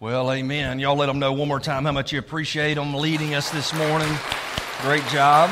Well, amen. Y'all let them know one more time how much you appreciate them leading us this morning. Great job.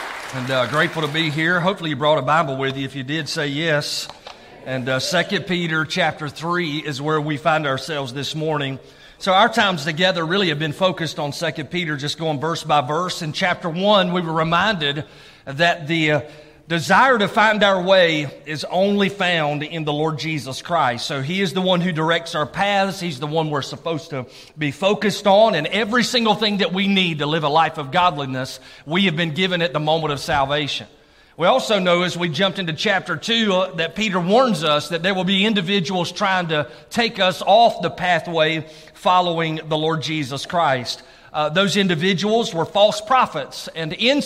And grateful to be here. Hopefully you brought a Bible with you. If you did, say yes. And 2 Peter chapter 3 is where we find ourselves this morning. So our times together really have been focused on 2 Peter, just going verse by verse. In chapter 1, we were reminded that the desire to find our way is only found in the Lord Jesus Christ. So He is the one who directs our paths. He's the one we're supposed to be focused on. And every single thing that we need to live a life of godliness, we have been given at the moment of salvation. We also know as we jumped into chapter 2 that Peter warns us that there will be individuals trying to take us off the pathway following the Lord Jesus Christ. Those individuals were false prophets, and in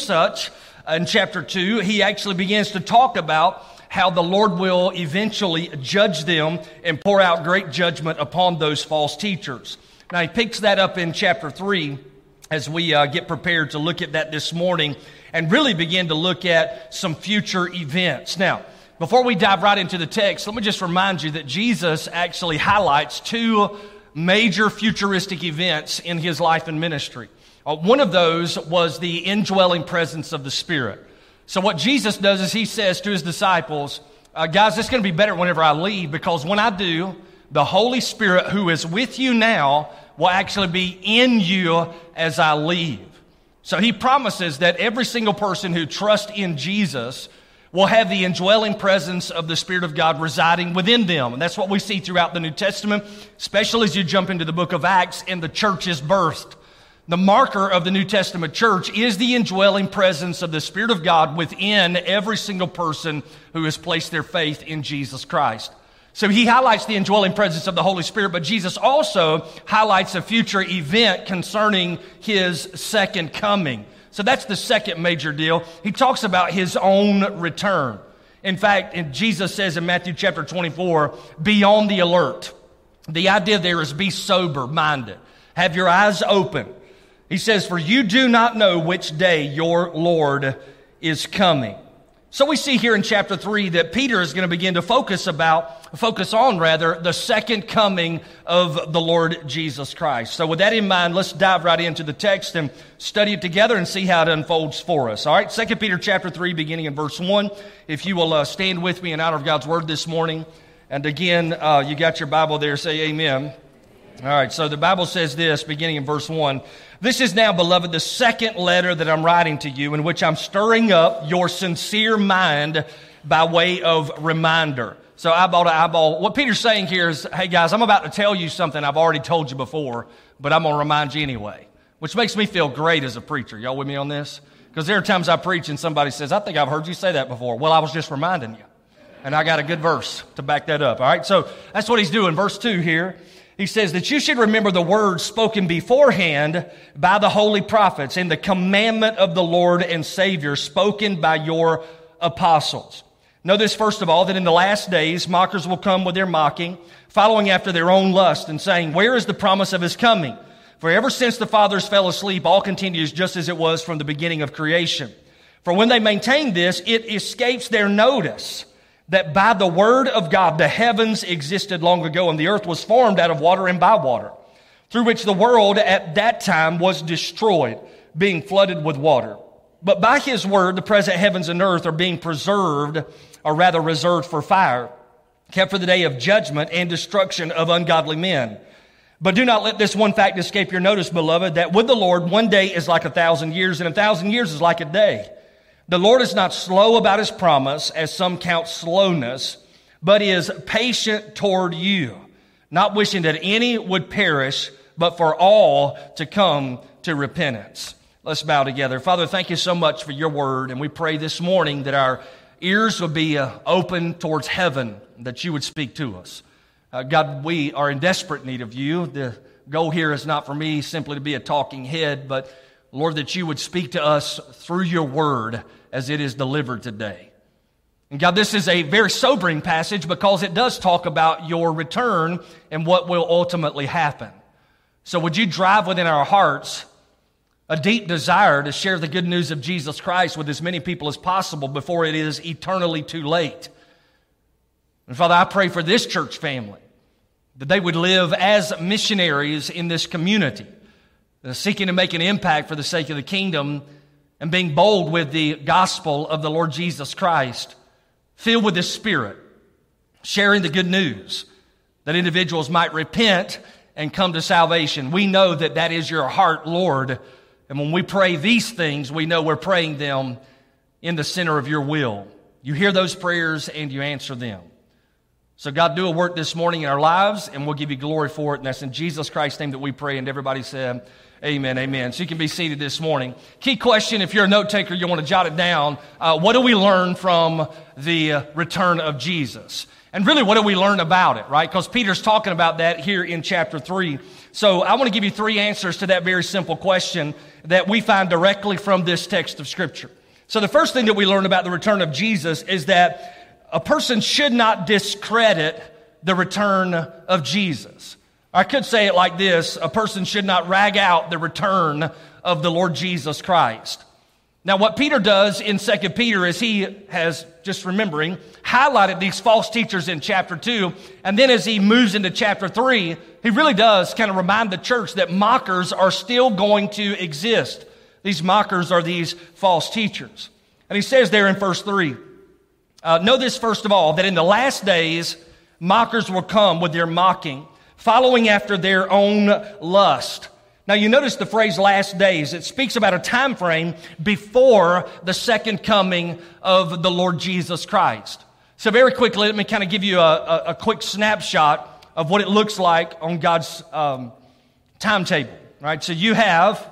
chapter 2, he actually begins to talk about how the Lord will eventually judge them and pour out great judgment upon those false teachers. Now, he picks that up in chapter 3 as we get prepared to look at that this morning and really begin to look at some future events. Now, before we dive right into the text, let me just remind you that Jesus actually highlights two major futuristic events in his life and ministry. One of those was the indwelling presence of the Spirit. So what Jesus does is he says to his disciples, guys, it's going to be better whenever I leave, because when I do, the Holy Spirit who is with you now will actually be in you as I leave. So he promises that every single person who trusts in Jesus will have the indwelling presence of the Spirit of God residing within them. And that's what we see throughout the New Testament, especially as you jump into the book of Acts and the church is birthed. The marker of the New Testament church is the indwelling presence of the Spirit of God within every single person who has placed their faith in Jesus Christ. So he highlights the indwelling presence of the Holy Spirit, but Jesus also highlights a future event concerning his second coming. So that's the second major deal. He talks about his own return. In fact, Jesus says in Matthew chapter 24, be on the alert. The idea there is be sober-minded. Have your eyes open. He says, for you do not know which day your Lord is coming. So we see here in chapter 3 that Peter is going to begin to focus on the second coming of the Lord Jesus Christ. So with that in mind, let's dive right into the text and study it together and see how it unfolds for us. All right, 2 Peter chapter 3, beginning in verse 1. If you will stand with me in honor of God's word this morning. And again, you got your Bible there, say amen. All right, so the Bible says this, beginning in verse 1. This is now, beloved, the second letter that I'm writing to you, in which I'm stirring up your sincere mind by way of reminder. So eyeball to eyeball. What Peter's saying here is, hey guys, I'm about to tell you something I've already told you before, but I'm going to remind you anyway. Which makes me feel great as a preacher. Y'all with me on this? Because there are times I preach and somebody says, I think I've heard you say that before. Well, I was just reminding you. And I got a good verse to back that up. All right, so that's what he's doing. Verse 2 here. He says that you should remember the words spoken beforehand by the holy prophets and the commandment of the Lord and Savior spoken by your apostles. Know this, first of all, that in the last days mockers will come with their mocking, following after their own lust and saying, where is the promise of his coming? For ever since the fathers fell asleep, all continues just as it was from the beginning of creation. For when they maintain this, it escapes their notice that by the word of God the heavens existed long ago, and the earth was formed out of water and by water, through which the world at that time was destroyed, being flooded with water. But by his word the present heavens and earth are being preserved, or rather reserved for fire, kept for the day of judgment and destruction of ungodly men. But do not let this one fact escape your notice, beloved, that with the Lord 1 day is like 1,000 years, and 1,000 years is like a day. The Lord is not slow about his promise, as some count slowness, but is patient toward you, not wishing that any would perish, but for all to come to repentance. Let's bow together. Father, thank you so much for your word, and we pray this morning that our ears would be open towards heaven, that you would speak to us. God, we are in desperate need of you. The goal here is not for me simply to be a talking head, but Lord, that you would speak to us through your word as it is delivered today. And God, this is a very sobering passage because it does talk about your return and what will ultimately happen. So would you drive within our hearts a deep desire to share the good news of Jesus Christ with as many people as possible before it is eternally too late. And Father, I pray for this church family that they would live as missionaries in this community, seeking to make an impact for the sake of the kingdom and being bold with the gospel of the Lord Jesus Christ, filled with the Spirit, sharing the good news that individuals might repent and come to salvation. We know that that is your heart, Lord. And when we pray these things, we know we're praying them in the center of your will. You hear those prayers and you answer them. So God, do a work this morning in our lives, and we'll give you glory for it. And that's in Jesus Christ's name that we pray. And everybody said, amen, amen. So you can be seated this morning. Key question, if you're a note taker, you want to jot it down. What do we learn from the return of Jesus? And really, what do we learn about it, right? Because Peter's talking about that here in chapter 3. So I want to give you 3 answers to that very simple question that we find directly from this text of Scripture. So the first thing that we learn about the return of Jesus is that a person should not discredit the return of Jesus. I could say it like this: a person should not rag out the return of the Lord Jesus Christ. Now, what Peter does in 2 Peter is he has, just remembering, highlighted these false teachers in chapter 2, and then as he moves into chapter 3, he really does kind of remind the church that mockers are still going to exist. These mockers are these false teachers. And he says there in verse 3, know this first of all, that in the last days, mockers will come with their mocking, following after their own lust. Now you notice the phrase last days. It speaks about a time frame before the second coming of the Lord Jesus Christ. So very quickly, let me kind of give you a quick snapshot of what it looks like on God's timetable. Right? So you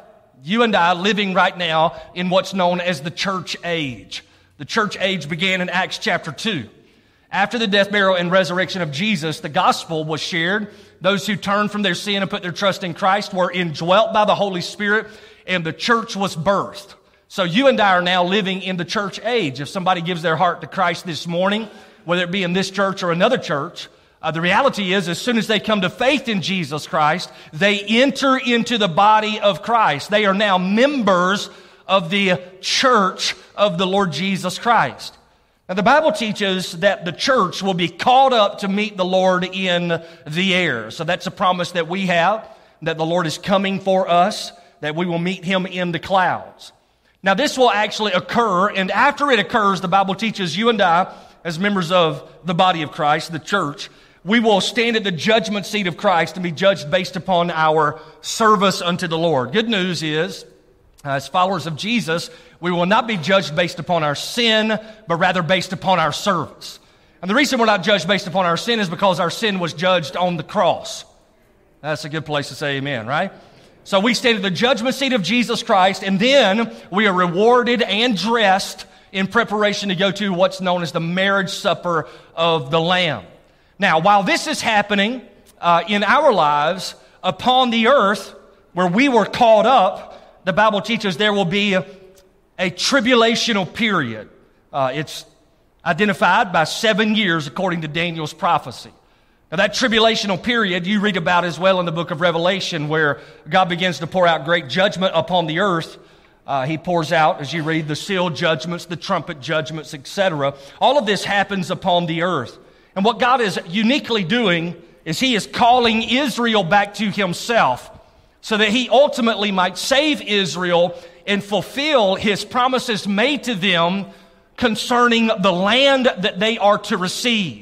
and I living right now in what's known as the church age. The church age began in Acts chapter 2. After the death, burial, and resurrection of Jesus, the gospel was shared. Those who turned from their sin and put their trust in Christ were indwelt by the Holy Spirit, and the church was birthed. So you and I are now living in the church age. If somebody gives their heart to Christ this morning, whether it be in this church or another church, the reality is, as soon as they come to faith in Jesus Christ, they enter into the body of Christ. They are now members of the church of the Lord Jesus Christ. Now, the Bible teaches that the church will be called up to meet the Lord in the air. So that's a promise that we have, that the Lord is coming for us, that we will meet Him in the clouds. Now, this will actually occur, and after it occurs, the Bible teaches you and I, as members of the body of Christ, the church, we will stand at the judgment seat of Christ and be judged based upon our service unto the Lord. Good news is, as followers of Jesus, we will not be judged based upon our sin, but rather based upon our service. And the reason we're not judged based upon our sin is because our sin was judged on the cross. That's a good place to say amen, right? So we stand at the judgment seat of Jesus Christ, and then we are rewarded and dressed in preparation to go to what's known as the marriage supper of the Lamb. Now, while this is happening in our lives, upon the earth where we were caught up, the Bible teaches there will be a tribulational period. It's identified by 7 years according to Daniel's prophecy. Now that tribulational period you read about as well in the book of Revelation, where God begins to pour out great judgment upon the earth. He pours out, as you read, the seal judgments, the trumpet judgments, etc. All of this happens upon the earth. And what God is uniquely doing is He is calling Israel back to Himself, so that He ultimately might save Israel and fulfill His promises made to them concerning the land that they are to receive.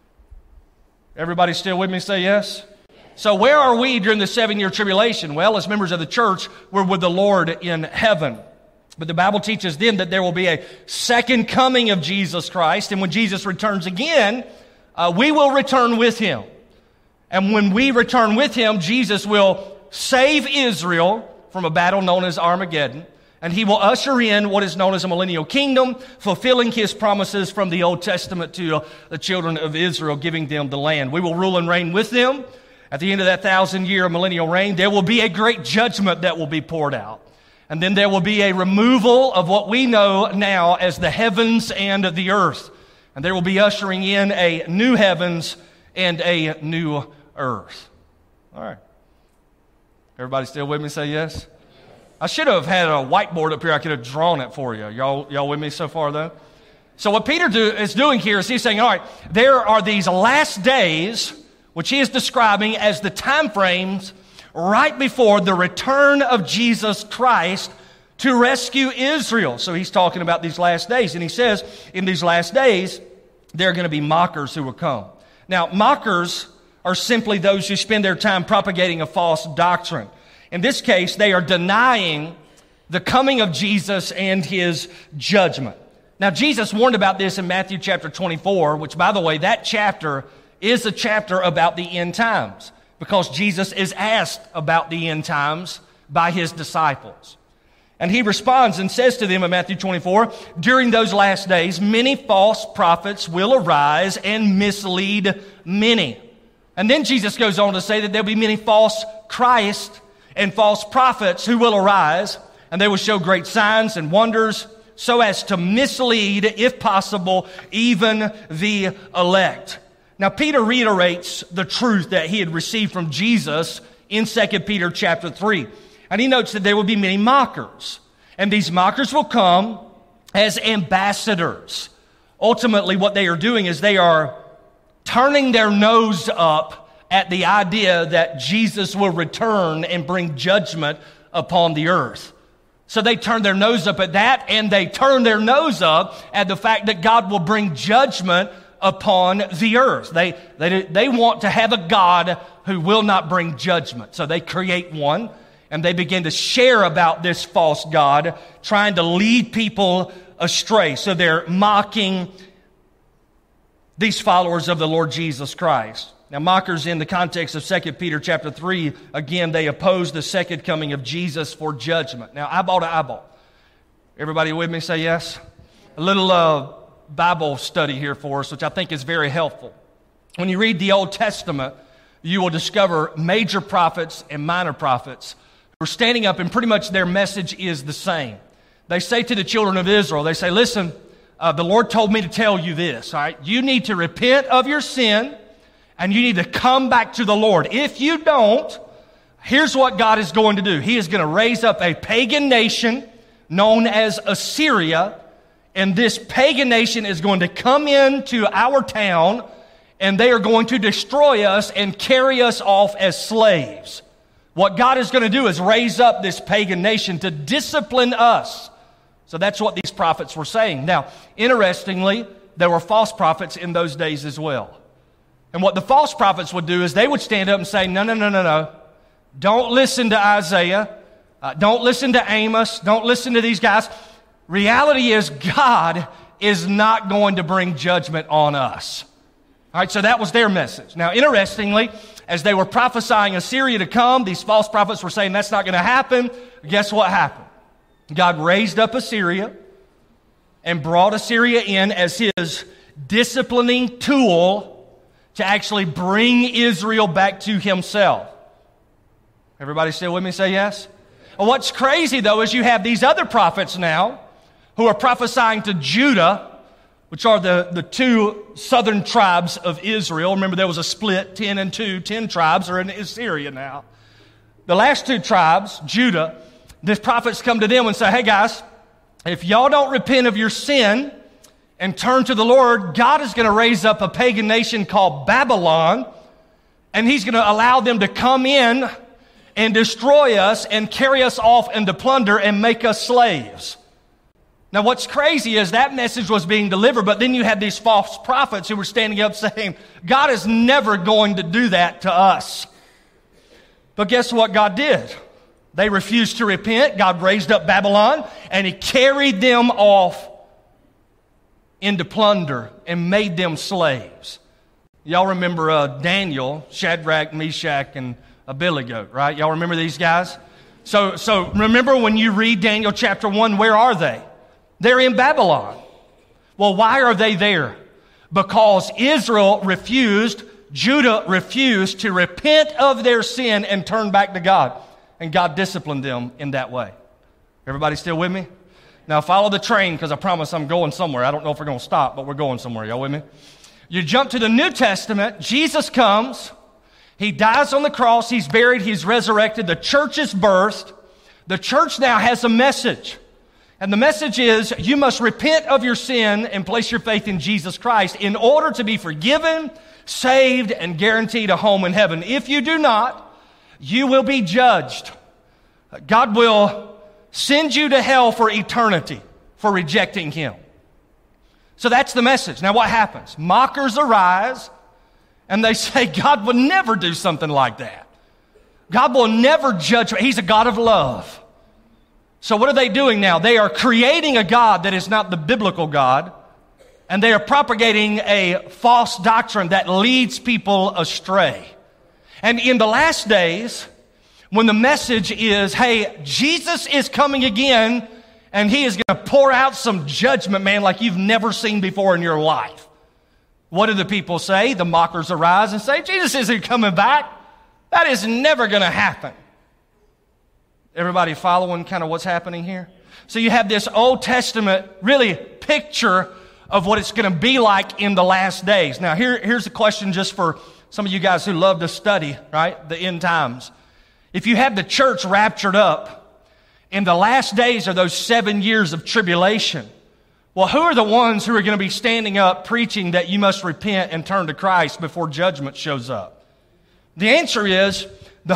Everybody still with me? Say yes. So where are we during the 7-year tribulation? Well, as members of the church, we're with the Lord in heaven. But the Bible teaches then that there will be a second coming of Jesus Christ, and when Jesus returns again, we will return with Him. And when we return with Him, Jesus will save Israel from a battle known as Armageddon, and He will usher in what is known as a millennial kingdom, fulfilling His promises from the Old Testament to the children of Israel, giving them the land. We will rule and reign with them. At the end of that 1,000-year millennial reign, there will be a great judgment that will be poured out. And then there will be a removal of what we know now as the heavens and the earth. And there will be ushering in a new heavens and a new earth. All right. Everybody still with me? Say yes. I should have had a whiteboard up here. I could have drawn it for you. Y'all with me so far, though? So what Peter is doing here is he's saying, all right, there are these last days which he is describing as the time frames right before the return of Jesus Christ to rescue Israel. So he's talking about these last days. And he says, in these last days, there are going to be mockers who will come. Now, mockers are simply those who spend their time propagating a false doctrine. In this case, they are denying the coming of Jesus and his judgment. Now, Jesus warned about this in Matthew chapter 24, which, by the way, that chapter is a chapter about the end times, because Jesus is asked about the end times by his disciples. And he responds and says to them in Matthew 24, during those last days, many false prophets will arise and mislead many. And then Jesus goes on to say that there'll be many false Christ and false prophets who will arise, and they will show great signs and wonders so as to mislead, if possible, even the elect. Now, Peter reiterates the truth that he had received from Jesus in 2 Peter chapter 3. And he notes that there will be many mockers. And these mockers will come as ambassadors. Ultimately, what they are doing is they are turning their nose up at the idea that Jesus will return and bring judgment upon the earth. So they turn their nose up at that, and they turn their nose up at the fact that God will bring judgment upon the earth. They want to have a God who will not bring judgment. So they create one, and they begin to share about this false God, trying to lead people astray. So they're mocking these followers of the Lord Jesus Christ. Now, mockers in the context of 2 Peter chapter 3, again, they oppose the second coming of Jesus for judgment. Now, eyeball to eyeball. Everybody with me? Say yes. A little Bible study here for us, which I think is very helpful. When you read the Old Testament, you will discover major prophets and minor prophets who are standing up, and pretty much their message is the same. They say to the children of Israel, they say, listen, the Lord told me to tell you this, all right? You need to repent of your sin, and you need to come back to the Lord. If you don't, here's what God is going to do. He is going to raise up a pagan nation known as Assyria, and this pagan nation is going to come into our town, and they are going to destroy us and carry us off as slaves. What God is going to do is raise up this pagan nation to discipline us. So that's what these prophets were saying. Now, interestingly, there were false prophets in those days as well. And what the false prophets would do is they would stand up and say, no. Don't listen to Isaiah. Don't listen to Amos. Don't listen to these guys. Reality is God is not going to bring judgment on us. All right, so that was their message. Now, interestingly, as they were prophesying Assyria to come, these false prophets were saying that's not going to happen. Guess what happened? God raised up Assyria and brought Assyria in as his disciplining tool to actually bring Israel back to himself. Everybody still with me? Say yes. Well, what's crazy, though, is you have these other prophets now who are prophesying to Judah, which are the two southern tribes of Israel. Remember, there was a split, 10 and 2. 10 tribes are in Assyria now. The last two tribes, Judah, the prophets come to them and say, hey, guys, if y'all don't repent of your sin and turn to the Lord, God is going to raise up a pagan nation called Babylon, and he's going to allow them to come in and destroy us and carry us off into plunder and make us slaves. Now, what's crazy is that message was being delivered, but then you had these false prophets who were standing up saying, God is never going to do that to us. But guess what God did? They refused to repent. God raised up Babylon, and he carried them off into plunder and made them slaves. Y'all remember Daniel, Shadrach, Meshach, and Abednego, right? Y'all remember these guys? So remember when you read Daniel chapter 1, where are they? They're in Babylon. Well, why are they there? Because Israel refused, Judah refused to repent of their sin and turn back to God. And God disciplined them in that way. Everybody still with me? Now follow the train, because I promise I'm going somewhere. I don't know if we're going to stop, but we're going somewhere. Y'all with me? You jump to the New Testament. Jesus comes. He dies on the cross. He's buried. He's resurrected. The church is birthed. The church now has a message. And the message is, you must repent of your sin and place your faith in Jesus Christ in order to be forgiven, saved, and guaranteed a home in heaven. If you do not, you will be judged. God will send you to hell for eternity for rejecting Him. So that's the message. Now what happens? Mockers arise and they say, God would never do something like that. God will never judge. He's a God of love. So what are they doing now? They are creating a God that is not the biblical God, and they are propagating a false doctrine that leads people astray. And in the last days, when the message is, hey, Jesus is coming again, and He is going to pour out some judgment, man, like you've never seen before in your life. What do the people say? The mockers arise and say, Jesus isn't coming back. That is never going to happen. Everybody following kind of what's happening here? So you have this Old Testament really picture of what it's going to be like in the last days. Now here's a question just for some of you guys who love to study, right? The end times. If you have the church raptured up, in the last days are those 7 years of tribulation. Well, who are the ones who are going to be standing up preaching that you must repent and turn to Christ before judgment shows up? The answer is the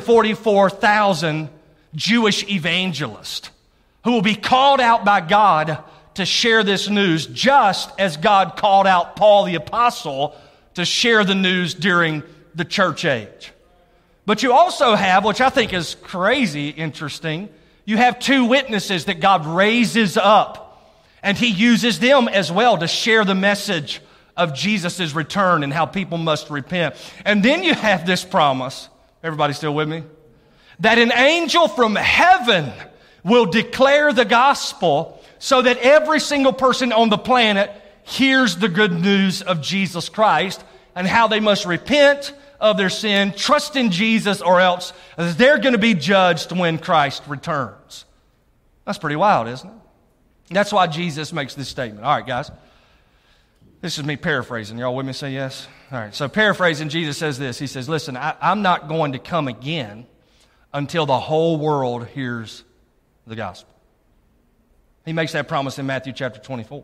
144,000 Jewish evangelists who will be called out by God to share this news, just as God called out Paul the Apostle to share the news during the church age. But you also have, which I think is crazy interesting, you have two witnesses that God raises up, and He uses them as well to share the message of Jesus' return and how people must repent. And then you have this promise, everybody still with me? That an angel from heaven will declare the gospel so that every single person on the planet hears the good news of Jesus Christ and how they must repent of their sin, trust in Jesus, or else they're going to be judged when Christ returns. That's pretty wild, isn't it? That's why Jesus makes this statement. All right, guys. This is me paraphrasing. Y'all with me? Say yes? All right. So paraphrasing, Jesus says this. He says, listen, I'm not going to come again until the whole world hears the gospel. He makes that promise in Matthew chapter 24.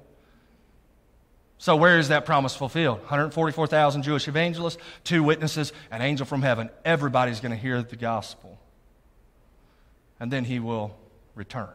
So where is that promise fulfilled? 144,000 Jewish evangelists, two witnesses, an angel from heaven. Everybody's going to hear the gospel. And then He will return.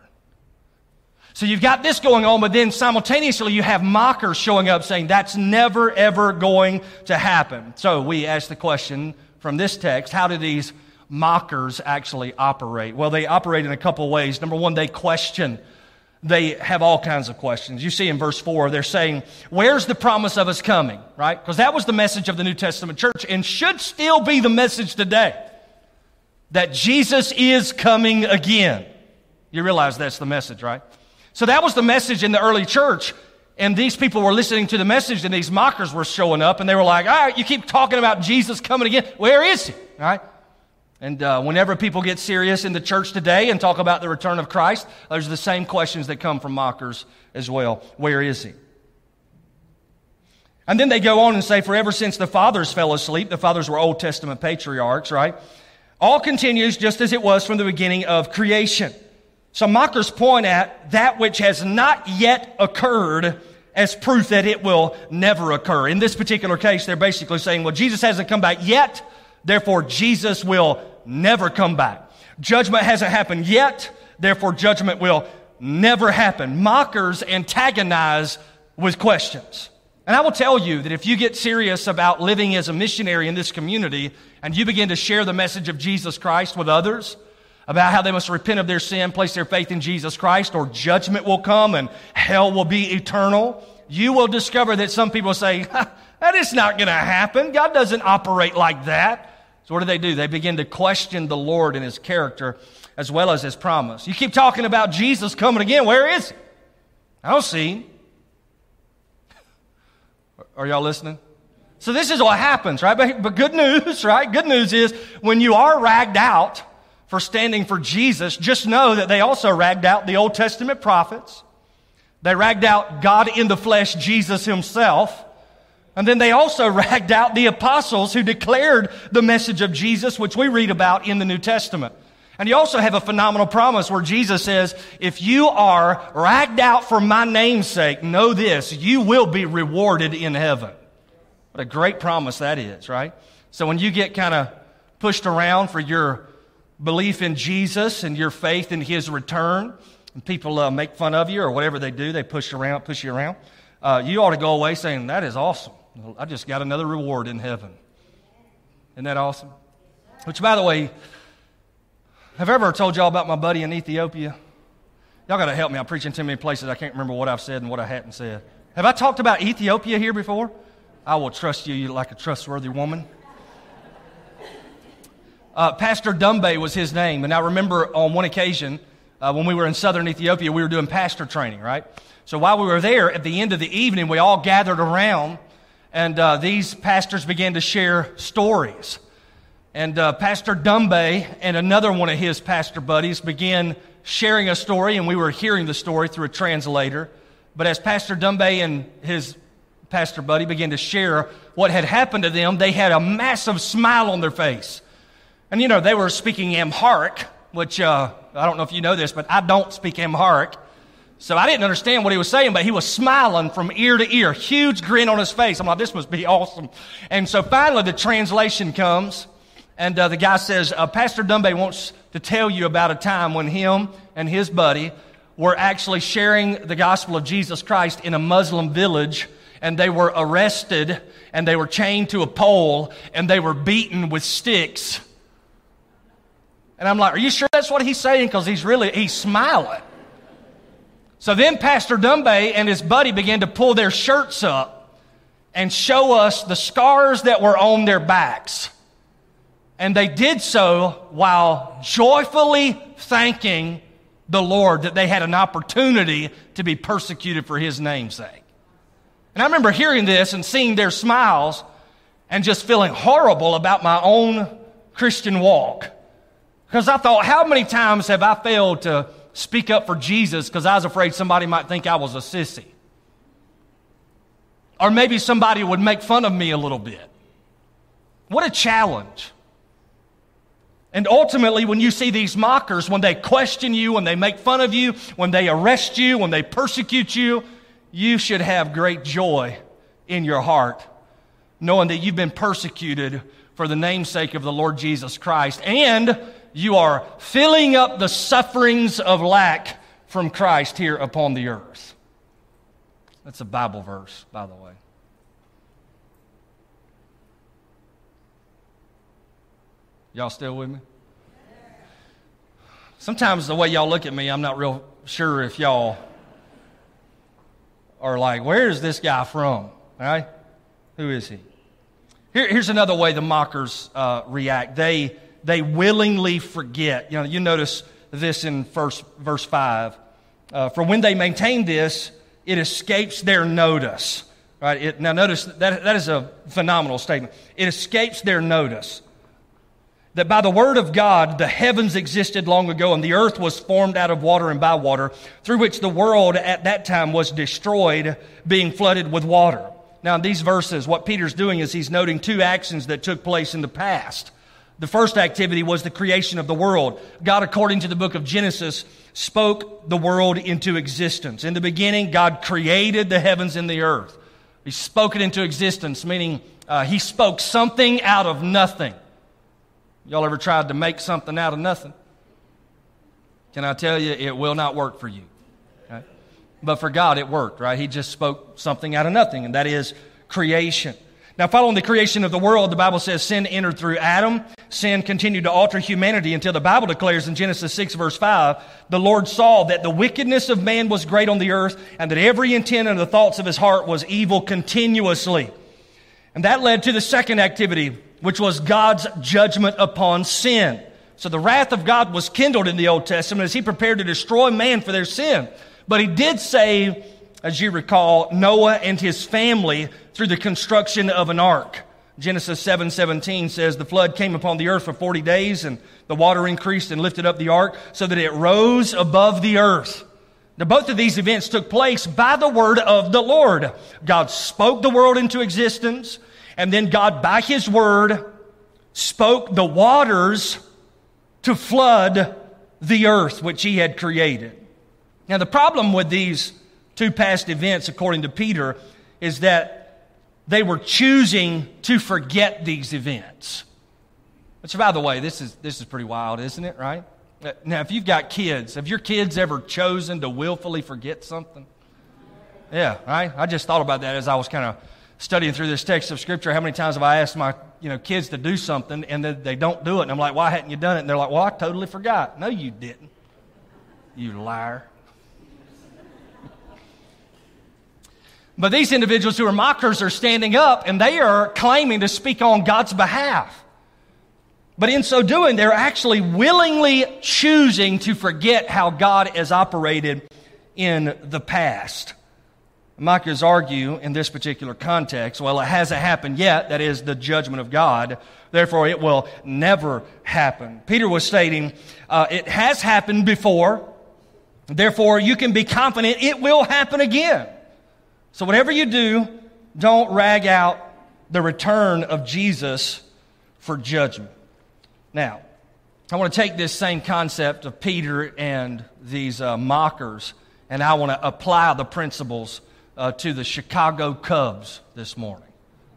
So you've got this going on, but then simultaneously you have mockers showing up saying that's never, ever going to happen. So we ask the question from this text, how do these mockers actually operate? Well, they operate in a couple of ways. Number one, they question. They have all kinds of questions. You see in verse 4, they're saying, where's the promise of us coming? Right? Because that was the message of the New Testament church and should still be the message today. That Jesus is coming again. You realize that's the message, right? So that was the message in the early church. And these people were listening to the message and these mockers were showing up and they were like, all right, you keep talking about Jesus coming again. Where is He? All right? And whenever people get serious in the church today and talk about the return of Christ, those are the same questions that come from mockers as well. Where is He? And then they go on and say, for ever since the fathers fell asleep, the fathers were Old Testament patriarchs, right? All continues just as it was from the beginning of creation. So mockers point at that which has not yet occurred as proof that it will never occur. In this particular case, they're basically saying, well, Jesus hasn't come back yet, therefore Jesus will never come back. Judgment hasn't happened yet, therefore judgment will never happen. Mockers antagonize with questions. And I will tell you that if you get serious about living as a missionary in this community and you begin to share the message of Jesus Christ with others, about how they must repent of their sin, place their faith in Jesus Christ, or judgment will come and hell will be eternal, you will discover that some people say, that is not going to happen. God doesn't operate like that. So what do? They begin to question the Lord and His character as well as His promise. You keep talking about Jesus coming again. Where is He? I don't see Him. Are y'all listening? So this is what happens, right? But good news, right? Good news is when you are ragged out for standing for Jesus, just know that they also ragged out the Old Testament prophets. They ragged out God in the flesh, Jesus Himself. And then they also ragged out the apostles who declared the message of Jesus, which we read about in the New Testament. And you also have a phenomenal promise where Jesus says, if you are ragged out for my name's sake, know this, you will be rewarded in heaven. What a great promise that is, right? So when you get kind of pushed around for your belief in Jesus and your faith in His return, and people make fun of you or whatever they do, they push you around, you ought to go away saying, that is awesome. I just got another reward in heaven. Isn't that awesome? Which, by the way, have I ever told y'all about my buddy in Ethiopia? Y'all got to help me. I'm preaching too many places. I can't remember what I've said and what I hadn't said. Have I talked about Ethiopia here before? I will trust you like a trustworthy woman. Pastor Dumbe was his name. And I remember on one occasion when we were in southern Ethiopia, we were doing pastor training, right? So while we were there, at the end of the evening, we all gathered around, and these pastors began to share stories. And Pastor Dumbe and another one of his pastor buddies began sharing a story, and we were hearing the story through a translator. But as Pastor Dumbe and his pastor buddy began to share what had happened to them, they had a massive smile on their face. And, they were speaking Amharic, which I don't know if you know this, but I don't speak Amharic. So I didn't understand what he was saying, but he was smiling from ear to ear, huge grin on his face. I'm like, this must be awesome. And so finally the translation comes. And the guy says, Pastor Dumbe wants to tell you about a time when him and his buddy were actually sharing the gospel of Jesus Christ in a Muslim village, and they were arrested, and they were chained to a pole, and they were beaten with sticks. And I'm like, are you sure that's what he's saying? Because he's smiling. So then Pastor Dumbe and his buddy began to pull their shirts up and show us the scars that were on their backs. And they did so while joyfully thanking the Lord that they had an opportunity to be persecuted for His name's sake. And I remember hearing this and seeing their smiles and just feeling horrible about my own Christian walk. Because I thought, how many times have I failed to speak up for Jesus because I was afraid somebody might think I was a sissy? Or maybe somebody would make fun of me a little bit. What a challenge. And ultimately, when you see these mockers, when they question you, when they make fun of you, when they arrest you, when they persecute you, you should have great joy in your heart, knowing that you've been persecuted for the namesake of the Lord Jesus Christ, and you are filling up the sufferings of lack from Christ here upon the earth. That's a Bible verse, by the way. Y'all still with me? Sometimes the way y'all look at me, I'm not real sure if y'all are like, where is this guy from? All right? Who is he? Here's another way the mockers react. They willingly forget. You notice this in verse 5. For when they maintain this, it escapes their notice. Right? Now notice that is a phenomenal statement. It escapes their notice that by the word of God, the heavens existed long ago, and the earth was formed out of water and by water, through which the world at that time was destroyed, being flooded with water. Now, in these verses, what Peter's doing is he's noting two actions that took place in the past. The first activity was the creation of the world. God, according to the book of Genesis, spoke the world into existence. In the beginning, God created the heavens and the earth. He spoke it into existence, meaning He spoke something out of nothing. Y'all ever tried to make something out of nothing? Can I tell you, it will not work for you. Okay? But for God, it worked, right? He just spoke something out of nothing, and that is creation. Now, following the creation of the world, the Bible says sin entered through Adam. Sin continued to alter humanity until the Bible declares in Genesis 6, verse 5, the Lord saw that the wickedness of man was great on the earth, and that every intent of the thoughts of his heart was evil continuously. And that led to the second activity, which was God's judgment upon sin. So the wrath of God was kindled in the Old Testament as He prepared to destroy man for their sin. But He did save, as you recall, Noah and his family through the construction of an ark. Genesis 7:17 says, the flood came upon the earth for 40 days, and the water increased and lifted up the ark so that it rose above the earth. Now, both of these events took place by the word of the Lord. God spoke the world into existence, and then God, by His word, spoke the waters to flood the earth which he had created. Now, the problem with these two past events, according to Peter, is that they were choosing to forget these events. Which, by the way, this is pretty wild, isn't it, right? Now, if you've got kids, have your kids ever chosen to willfully forget something? Yeah, right? I just thought about that as I was kind of studying through this text of Scripture. How many times have I asked my kids to do something and then they don't do it? And I'm like, why hadn't you done it? And they're like, well, I totally forgot. No, you didn't. You liar. But these individuals who are mockers are standing up and they are claiming to speak on God's behalf. But in so doing, they're actually willingly choosing to forget how God has operated in the past. Mockers argue in this particular context, well, it hasn't happened yet, that is the judgment of God, therefore it will never happen. Peter was stating, it has happened before, therefore you can be confident it will happen again. So whatever you do, don't rag out the return of Jesus for judgment. Now, I want to take this same concept of Peter and these mockers, and I want to apply the principles to the Chicago Cubs this morning.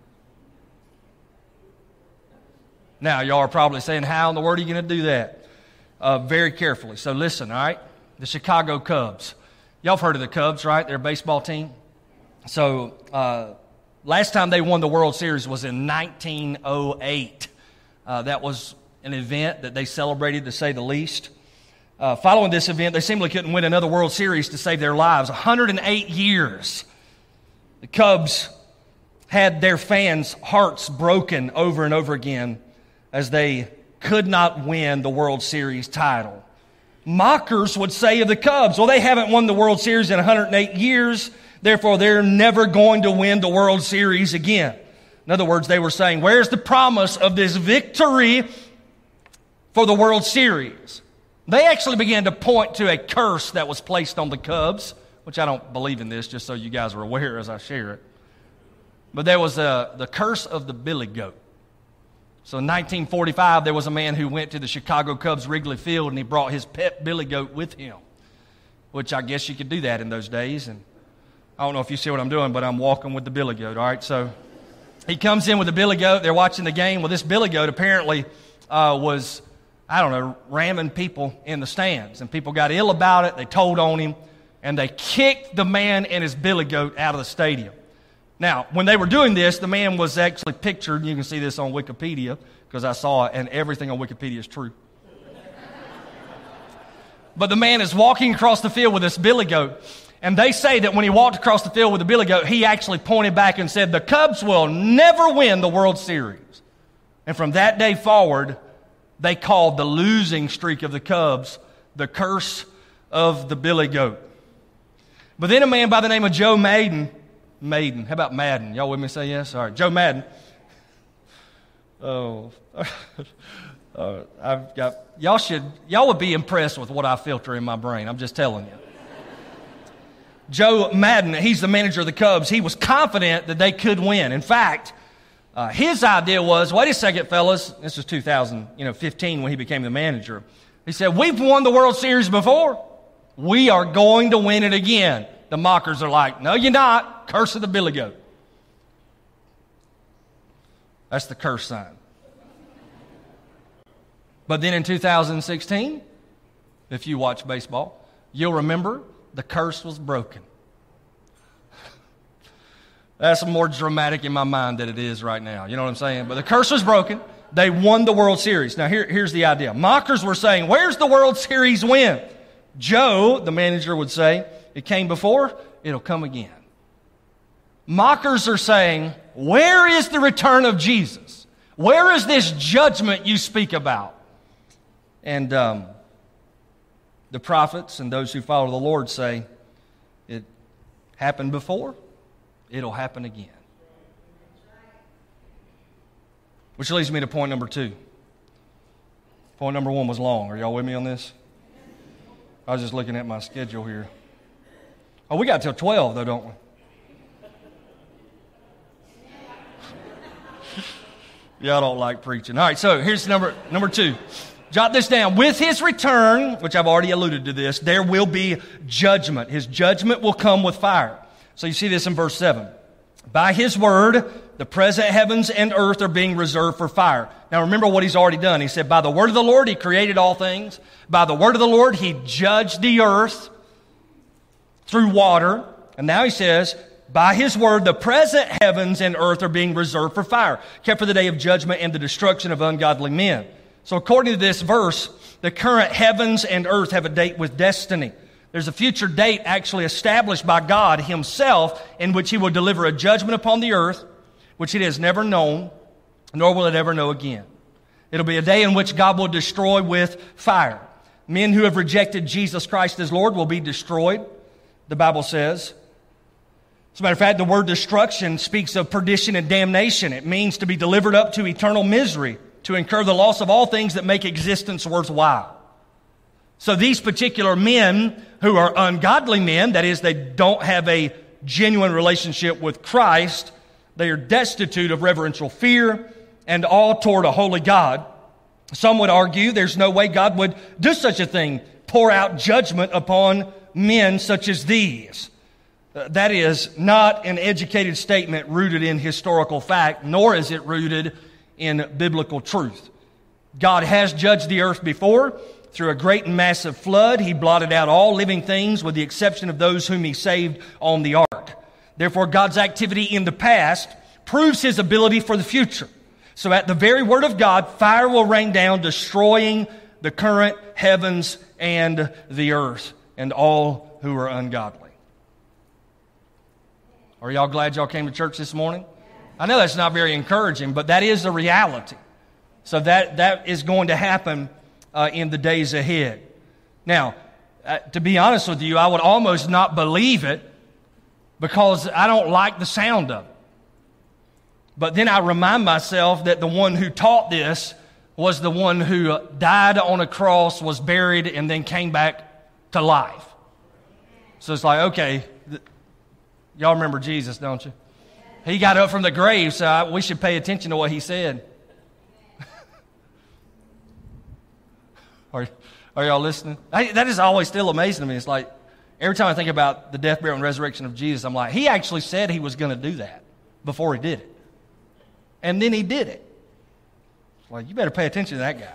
Now, y'all are probably saying, how in the world are you going to do that? Very carefully. So listen, all right? The Chicago Cubs. Y'all have heard of the Cubs, right? They're a baseball team. So last time they won the World Series was in 1908. That was an event that they celebrated, to say the least. Following this event, they simply couldn't win another World Series to save their lives. 108 years. The Cubs had their fans' hearts broken over and over again as they could not win the World Series title. Mockers would say of the Cubs, well, they haven't won the World Series in 108 years, therefore they're never going to win the World Series again. In other words, they were saying, where's the promise of this victory for the World Series? They actually began to point to a curse that was placed on the Cubs, which I don't believe in this, just so you guys are aware as I share it. But there was the curse of the billy goat. So in 1945, there was a man who went to the Chicago Cubs Wrigley Field and he brought his pet billy goat with him, which I guess you could do that in those days. And I don't know if you see what I'm doing, but I'm walking with the billy goat, all right? So he comes in with the billy goat. They're watching the game. Well, this billy goat apparently was, ramming people in the stands. And people got ill about it. They told on him. And they kicked the man and his billy goat out of the stadium. Now, when they were doing this, the man was actually pictured. You can see this on Wikipedia because I saw it, and everything on Wikipedia is true. But the man is walking across the field with this billy goat. And they say that when he walked across the field with the billy goat, he actually pointed back and said, the Cubs will never win the World Series. And from that day forward, they called the losing streak of the Cubs the curse of the billy goat. But then a man by the name of Joe Maddon, how about Madden? Y'all with me? Say yes? All right, Joe Maddon. Oh, y'all would be impressed with what I filter in my brain. I'm just telling you. Joe Maddon, he's the manager of the Cubs. He was confident that they could win. In fact, his idea was, wait a second, fellas. This was 2015 when he became the manager. He said, we've won the World Series before. We are going to win it again. The mockers are like, no, you're not. Curse of the billy goat. That's the curse sign. But then in 2016, if you watch baseball, you'll remember the curse was broken. That's more dramatic in my mind than it is right now. You know what I'm saying? But the curse was broken. They won the World Series. Now, here's the idea. Mockers were saying, where's the World Series win? Joe, the manager, would say, it came before, it'll come again. Mockers are saying, where is the return of Jesus? Where is this judgment you speak about? And the prophets and those who follow the Lord say, it happened before, it'll happen again. Which leads me to point number 2. Point number 1 was long. Are y'all with me on this? I was just looking at my schedule here. Oh, we got till 12 though, don't we? Y'all don't like preaching. All right, so here's number 2. Jot this down. With his return, which I've already alluded to this, there will be judgment. His judgment will come with fire. So you see this in verse 7. By his word, the present heavens and earth are being reserved for fire. Now remember what he's already done. He said, by the word of the Lord, he created all things. By the word of the Lord, he judged the earth through water. And now he says, by his word, the present heavens and earth are being reserved for fire, kept for the day of judgment and the destruction of ungodly men. So according to this verse, the current heavens and earth have a date with destiny. There's a future date actually established by God himself in which he will deliver a judgment upon the earth, which it has never known, nor will it ever know again. It'll be a day in which God will destroy with fire. Men who have rejected Jesus Christ as Lord will be destroyed, the Bible says. As a matter of fact, the word destruction speaks of perdition and damnation. It means to be delivered up to eternal misery, to incur the loss of all things that make existence worthwhile. So these particular men who are ungodly men, that is, they don't have a genuine relationship with Christ, they are destitute of reverential fear and awe toward a holy God. Some would argue there's no way God would do such a thing, pour out judgment upon men such as these. That is not an educated statement rooted in historical fact, nor is it rooted in biblical truth. God has judged the earth before. Through a great and massive flood, he blotted out all living things with the exception of those whom he saved on the ark. Therefore, God's activity in the past proves his ability for the future. So at the very word of God, fire will rain down, destroying the current heavens and the earth and all who are ungodly. Are y'all glad y'all came to church this morning? I know that's not very encouraging, but that is the reality. So that is going to happen in the days ahead. Now, to be honest with you, I would almost not believe it because I don't like the sound of it. But then I remind myself that the one who taught this was the one who died on a cross, was buried, and then came back to life. So it's like, okay, y'all remember Jesus, don't you? He got up from the grave, so we should pay attention to what he said. Are y'all listening? That is always still amazing to me. It's like every time I think about the death, burial, and resurrection of Jesus, I'm like, he actually said he was going to do that before he did it. And then he did it. Well, you better pay attention to that guy.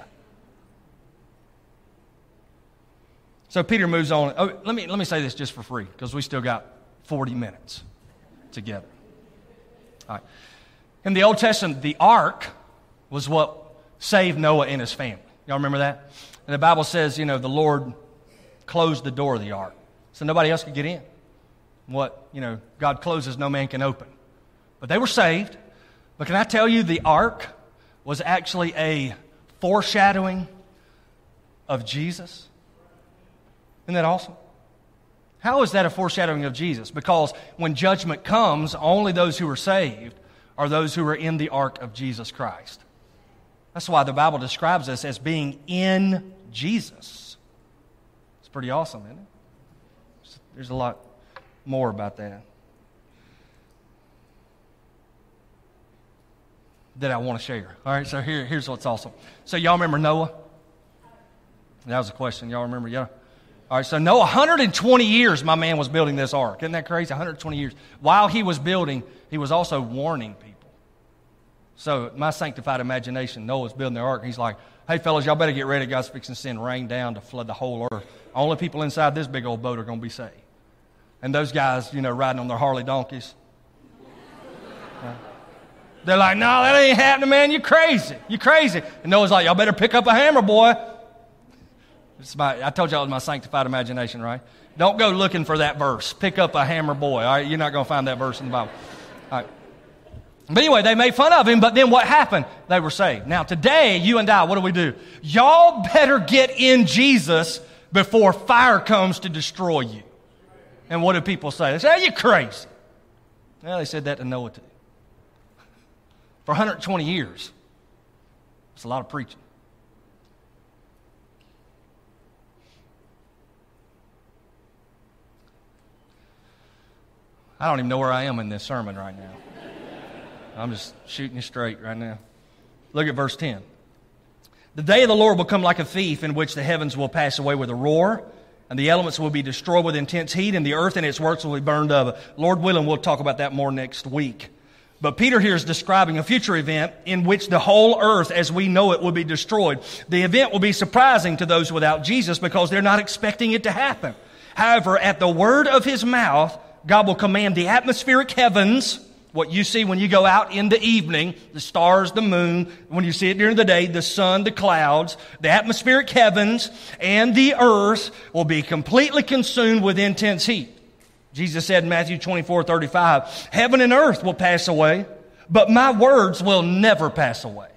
So Peter moves on. Oh, let me say this just for free, because we still got 40 minutes together. All right. In the Old Testament, the ark was what saved Noah and his family. Y'all remember that? And the Bible says, the Lord closed the door of the ark, so nobody else could get in. What, God closes, no man can open. But they were saved. But can I tell you, the ark was actually a foreshadowing of Jesus? Isn't that awesome? How is that a foreshadowing of Jesus? Because when judgment comes, only those who are saved are those who are in the ark of Jesus Christ. That's why the Bible describes us as being in Jesus. It's pretty awesome, isn't it? There's a lot more about that I want to share. All right, so here's what's awesome. So y'all remember Noah? That was a question. Y'all remember? Yeah. All right, so Noah, 120 years my man was building this ark. Isn't that crazy? 120 years. While he was building, he was also warning people. So my sanctified imagination, Noah's building the ark. He's like, hey, fellas, y'all better get ready. God's fixing to send rain down to flood the whole earth. Only people inside this big old boat are going to be saved. And those guys, riding on their Harley donkeys. They're like, no, that ain't happening, man. You're crazy. You're crazy. And Noah's like, y'all better pick up a hammer, boy. I told y'all it was my sanctified imagination, right? Don't go looking for that verse. Pick up a hammer, boy. All right, you're not going to find that verse in the Bible. All right. But anyway, they made fun of him, but then what happened? They were saved. Now today, you and I, what do? Y'all better get in Jesus before fire comes to destroy you. And what do people say? They say, hey, you're crazy. Well, they said that to Noah too. For 120 years. It's a lot of preaching. I don't even know where I am in this sermon right now. I'm just shooting you straight right now. Look at verse 10. The day of the Lord will come like a thief, in which the heavens will pass away with a roar, and the elements will be destroyed with intense heat, and the earth and its works will be burned up. Lord willing, we'll talk about that more next week. But Peter here is describing a future event in which the whole earth as we know it will be destroyed. The event will be surprising to those without Jesus because they're not expecting it to happen. However, at the word of His mouth, God will command the atmospheric heavens, what you see when you go out in the evening, the stars, the moon, when you see it during the day, the sun, the clouds, the atmospheric heavens, and the earth will be completely consumed with intense heat. Jesus said in Matthew 24:35, heaven and earth will pass away, but my words will never pass away.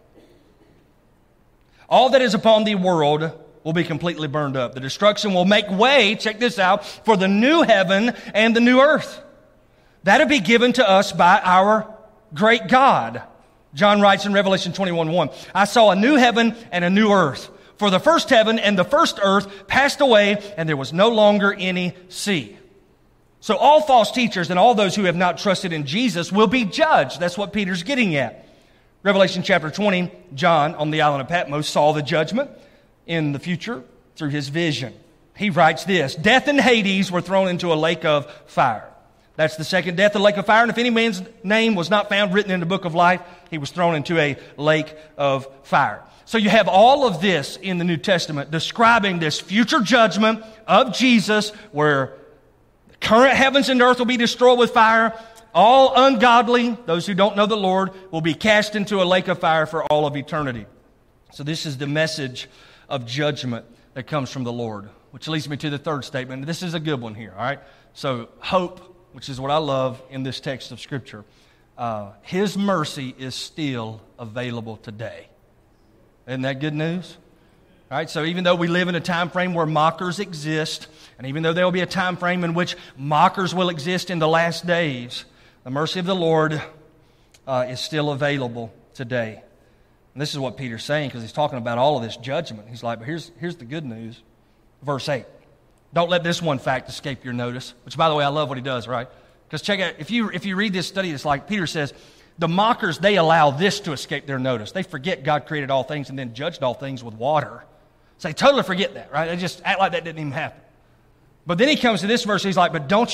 All that is upon the world will be completely burned up. The destruction will make way, check this out, for the new heaven and the new earth. That'll be given to us by our great God. John writes in Revelation 21:1, I saw a new heaven and a new earth. For the first heaven and the first earth passed away, and there was no longer any sea. So all false teachers and all those who have not trusted in Jesus will be judged. That's what Peter's getting at. Revelation chapter 20, John on the island of Patmos saw the judgment in the future through his vision. He writes this, death and Hades were thrown into a lake of fire. That's the second death, the lake of fire. And if any man's name was not found written in the book of life, he was thrown into a lake of fire. So you have all of this in the New Testament describing this future judgment of Jesus where current heavens and earth will be destroyed with fire. All ungodly, those who don't know the Lord, will be cast into a lake of fire for all of eternity. So this is the message of judgment that comes from the Lord, which leads me to the third statement. This is a good one here, all right? So hope, which is what I love in this text of Scripture. His mercy is still available today. Isn't that good news? All right, so even though we live in a time frame where mockers exist, and even though there will be a time frame in which mockers will exist in the last days, the mercy of the Lord is still available today. And this is what Peter's saying because he's talking about all of this judgment. He's like, but here's the good news. Verse 8. Don't let this one fact escape your notice, which, by the way, I love what he does, right? Because check out, if you read this study, it's like Peter says, the mockers, they allow this to escape their notice. They forget God created all things and then judged all things with water. So they totally forget that, right? They just act like that didn't even happen. But then he comes to this verse, he's like, but don't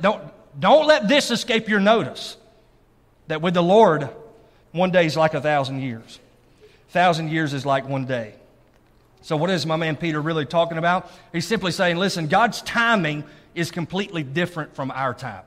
let this escape your notice, that with the Lord, one day is like 1,000 years. 1,000 years is like one day. So what is my man Peter really talking about? He's simply saying, listen, God's timing is completely different from our timing.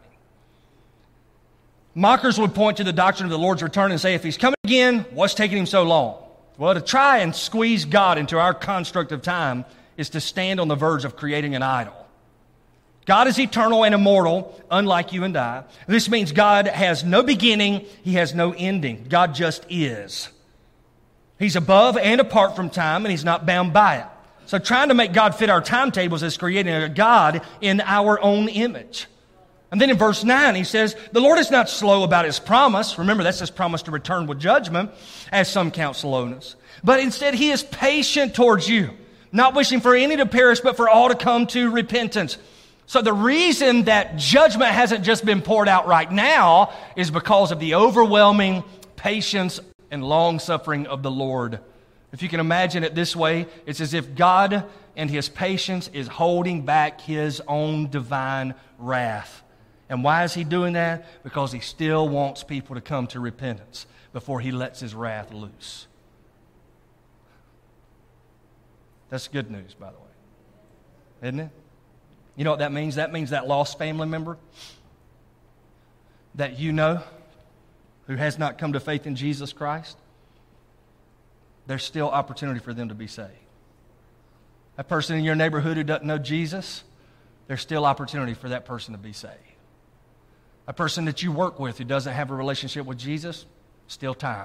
Mockers would point to the doctrine of the Lord's return and say, if He's coming again, what's taking Him so long? Well, to try and squeeze God into our construct of time is to stand on the verge of creating an idol. God is eternal and immortal, unlike you and I. This means God has no beginning, He has no ending. God just is. He's above and apart from time, and He's not bound by it. So trying to make God fit our timetables is creating a God in our own image. And then in verse 9, he says, the Lord is not slow about His promise. Remember, that's His promise to return with judgment, as some count slowness. But instead, He is patient towards you, not wishing for any to perish, but for all to come to repentance. So the reason that judgment hasn't just been poured out right now is because of the overwhelming patience and long-suffering of the Lord. If you can imagine it this way, it's as if God and His patience is holding back His own divine wrath. And why is He doing that? Because He still wants people to come to repentance before He lets His wrath loose. That's good news, by the way. Isn't it? You know what that means? That means that lost family member that you know who has not come to faith in Jesus Christ, there's still opportunity for them to be saved. That person in your neighborhood who doesn't know Jesus, there's still opportunity for that person to be saved. A person that you work with who doesn't have a relationship with Jesus, still time.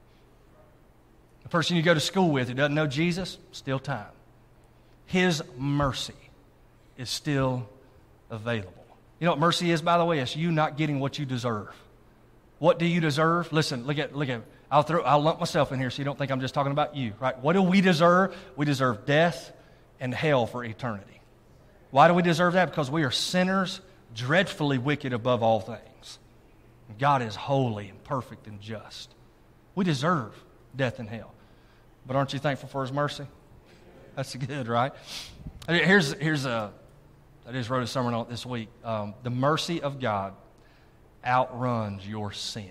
A person you go to school with who doesn't know Jesus, still time. His mercy is still available. You know what mercy is, by the way? It's you not getting what you deserve. What do you deserve? Listen, look at. I'll lump myself in here so you don't think I'm just talking about you, right? What do we deserve? We deserve death and hell for eternity. Why do we deserve that? Because we are sinners, dreadfully wicked above all things. God is holy and perfect and just. We deserve death and hell. But aren't you thankful for His mercy? That's good, right? Here's I just wrote a sermon on it this week. The mercy of God outruns your sin.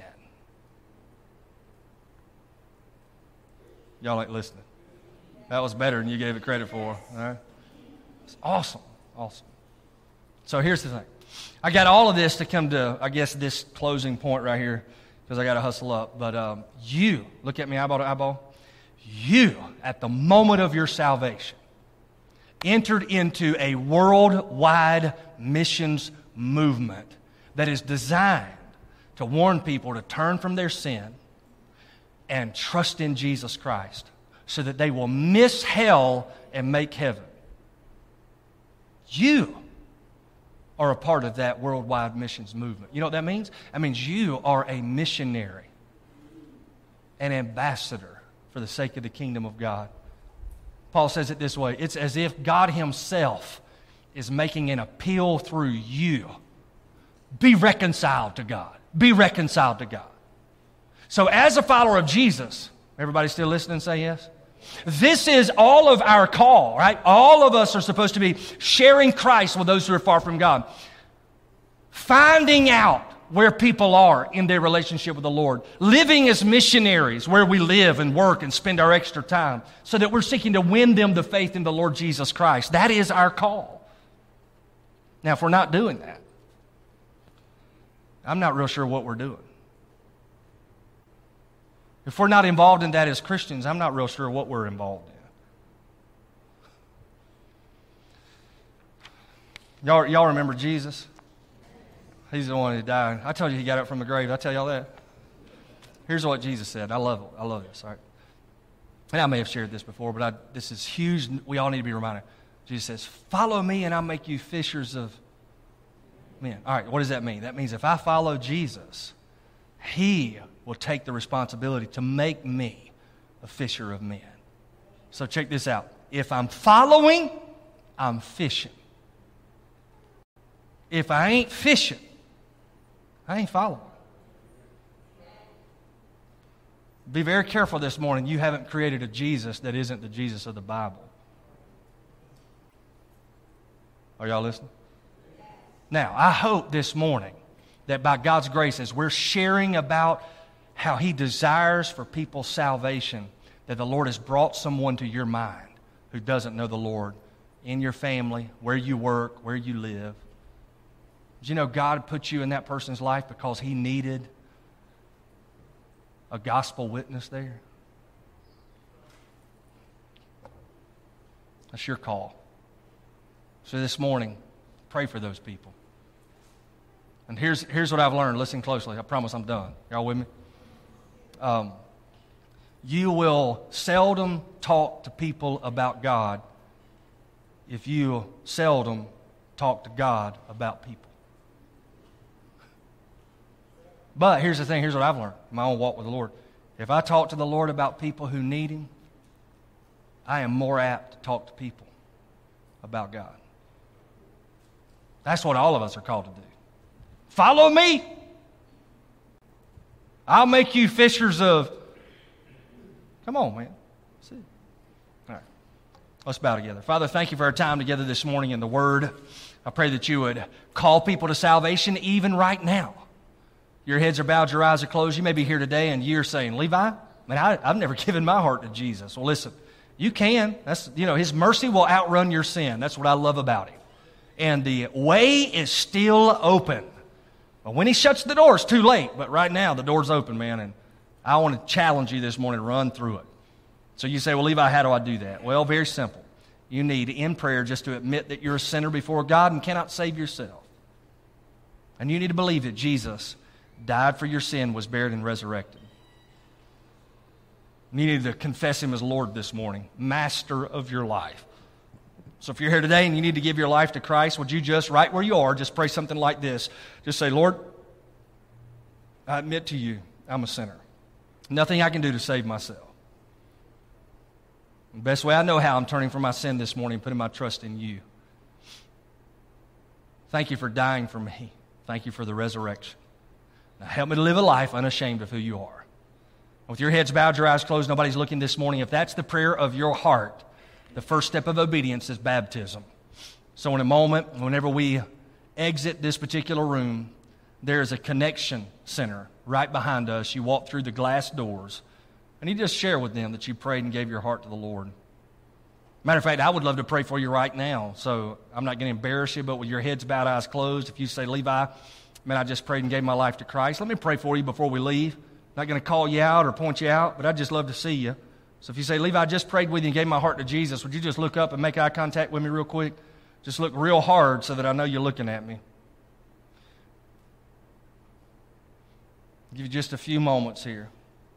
Y'all ain't listening. That was better than you gave it credit for. All right? It's awesome. Awesome. So here's the thing. I got all of this to come to, I guess, this closing point right here, because I got to hustle up. But you, look at me eyeball to eyeball. You, at the moment of your salvation, entered into a worldwide missions movement that is designed to warn people to turn from their sin and trust in Jesus Christ so that they will miss hell and make heaven. You are a part of that worldwide missions movement. You know what that means? That means you are a missionary, an ambassador for the sake of the kingdom of God. Paul says it this way. It's as if God Himself is making an appeal through you. Be reconciled to God. Be reconciled to God. So as a follower of Jesus, everybody still listening, say yes? This is all of our call, right? All of us are supposed to be sharing Christ with those who are far from God. Finding out where people are in their relationship with the Lord. Living as missionaries where we live and work and spend our extra time so that we're seeking to win them to faith in the Lord Jesus Christ. That is our call. Now, if we're not doing that, I'm not real sure what we're doing. If we're not involved in that as Christians, I'm not real sure what we're involved in. Y'all remember Jesus? He's the one who died. I told you He got up from the grave. Did I tell y'all that? Here's what Jesus said. I love it. I love this. All right. And I may have shared this before, but this is huge. We all need to be reminded. Jesus says, "Follow me and I'll make you fishers of men." All right, what does that mean? That means if I follow Jesus, He will take the responsibility to make me a fisher of men. So check this out. If I'm following, I'm fishing. If I ain't fishing, I ain't following. Be very careful this morning. You haven't created a Jesus that isn't the Jesus of the Bible. Are y'all listening? Now, I hope this morning that by God's grace, as we're sharing about how He desires for people's salvation, that the Lord has brought someone to your mind who doesn't know the Lord in your family, where you work, where you live. Did you know God put you in that person's life because He needed a gospel witness there? That's your call. So this morning, pray for those people. And here's what I've learned. Listen closely. I promise I'm done. Y'all with me? You will seldom talk to people about God if you seldom talk to God about people. But here's the thing. Here's what I've learned in my own walk with the Lord. If I talk to the Lord about people who need Him, I am more apt to talk to people about God. That's what all of us are called to do. Follow me. I'll make you fishers of... Come on, man. See. All right. Let's bow together. Father, thank you for our time together this morning in the Word. I pray that you would call people to salvation even right now. Your heads are bowed, your eyes are closed. You may be here today and you're saying, Levi, man, I've never given my heart to Jesus. Well, listen, you can. His mercy will outrun your sin. That's what I love about Him. And the way is still open. But when He shuts the door, it's too late. But right now, the door's open, man. And I want to challenge you this morning to run through it. So you say, well, Levi, how do I do that? Well, very simple. You need, in prayer, just to admit that you're a sinner before God and cannot save yourself. And you need to believe that Jesus died for your sin, was buried, and resurrected. You need to confess Him as Lord this morning, Master of your life. So if you're here today and you need to give your life to Christ, would you just, right where you are, just pray something like this. Just say, Lord, I admit to you, I'm a sinner. Nothing I can do to save myself. The best way I know how, I'm turning from my sin this morning and putting my trust in you. Thank you for dying for me. Thank you for the resurrection. Now help me to live a life unashamed of who you are. With your heads bowed, your eyes closed, nobody's looking this morning. If that's the prayer of your heart, the first step of obedience is baptism. So in a moment, whenever we exit this particular room, there is a connection center right behind us. You walk through the glass doors, and you just share with them that you prayed and gave your heart to the Lord. Matter of fact, I would love to pray for you right now, so I'm not going to embarrass you, but with your heads bowed, eyes closed, if you say, Levi, man, I just prayed and gave my life to Christ, let me pray for you before we leave. Not going to call you out or point you out, but I'd just love to see you. So if you say, Levi, I just prayed with you and gave my heart to Jesus, would you just look up and make eye contact with me real quick? Just look real hard so that I know you're looking at me. I'll give you just a few moments here.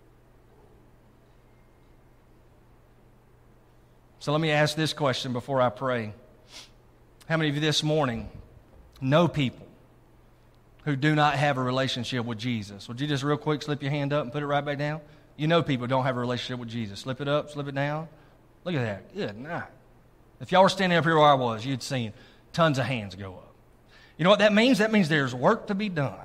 So let me ask this question before I pray. How many of you this morning know people who do not have a relationship with Jesus? Would you just real quick slip your hand up and put it right back down? You know people who don't have a relationship with Jesus. Slip it up, slip it down. Look at that. Good night. If y'all were standing up here where I was, you'd seen tons of hands go up. You know what that means? That means there's work to be done.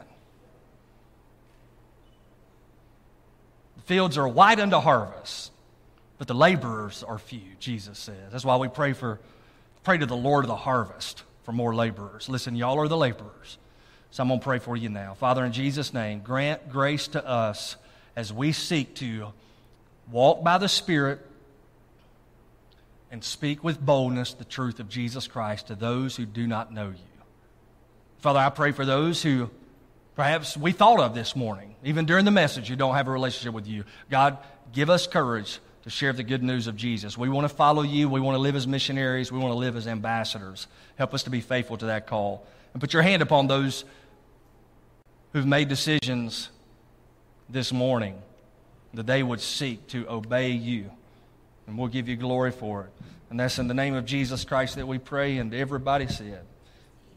The fields are white unto harvest, but the laborers are few, Jesus says. That's why we pray to the Lord of the harvest for more laborers. Listen, y'all are the laborers. So I'm going to pray for you now. Father, in Jesus' name, grant grace to us as we seek to walk by the Spirit and speak with boldness the truth of Jesus Christ to those who do not know you. Father, I pray for those who perhaps we thought of this morning, even during the message, who don't have a relationship with you. God, give us courage to share the good news of Jesus. We want to follow you. We want to live as missionaries. We want to live as ambassadors. Help us to be faithful to that call. And put your hand upon those who've made decisions this morning that they would seek to obey you. And we'll give you glory for it. And that's in the name of Jesus Christ that we pray, and everybody said.